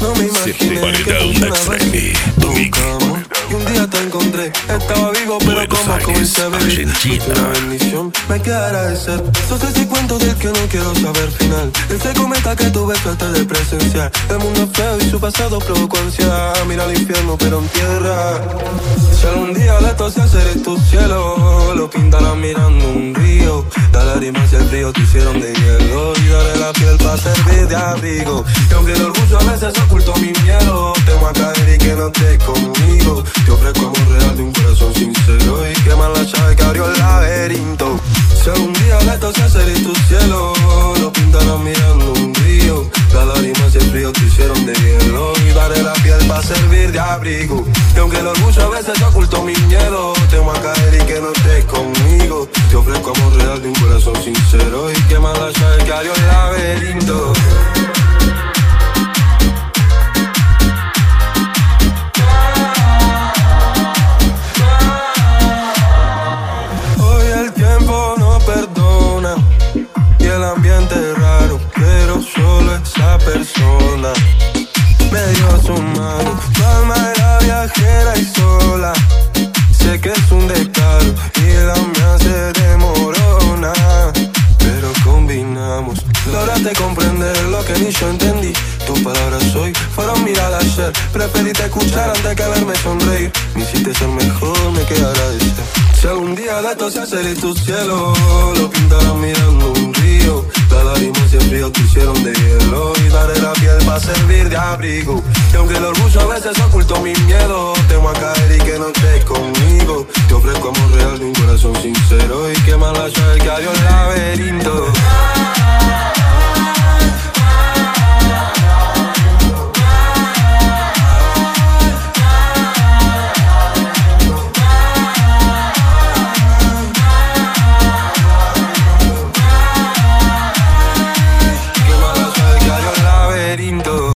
No me imaginé que funcionaba así. Buscamos y un día te encontré. Estaba vivo pero como comencé a vivir. Fuiste una bendición, me queda agradecer. Sos ese cuento del que no quiero saber final. Ese cometa que tuve suerte de presenciar. El mundo es feo y su pasado provocó ansiedad. Mira al infierno pero en tierra. Si algún día de esto se hacer tu cielo, lo pintarás mirando un río. Las lágrimas y el frío te hicieron de hielo. Y daré la piel para servir de abrigo. Y aunque el orgullo a veces ocultó mi miedo, temo a caer y que no estés conmigo. Te ofrezco amor real de un corazón sincero y quemar la llave que abrió el laberinto. Si algún día de esto se hacer tu cielo, lo pintarás mirando un río. Las lágrimas y el frío te hicieron de hielo. Y daré la piel para servir de abrigo. Y aunque el orgullo a veces ocultó mi miedo, temo a caer y que no estés conmigo. Te ofrezco amor real de un corazón sincero y quemar la llave que abrió el laberinto. Hoy el tiempo no perdona y el ambiente es raro, pero solo esa persona me dio su mano. Tu alma era viajera y sola. Sé que es un descaro y la mía se demorona, pero combinamos. Lograste comprender lo que ni yo entendí. Tus palabras hoy fueron miradas ayer. Preferiste escuchar antes que verme sonreír. Me hiciste ser mejor, me queda agradecer. Si algún día de esto se hace tu cielo, lo pintarás mirando un río. Las lágrimas y el frío te hicieron de hielo. Y daré la piel para servir de abrigo. Y aunque el orgullo a veces ocultó mi miedo, temo a caer y que no estés conmigo. Te ofrezco amor real de un corazón sincero y quemar la llave que abrió el laberinto.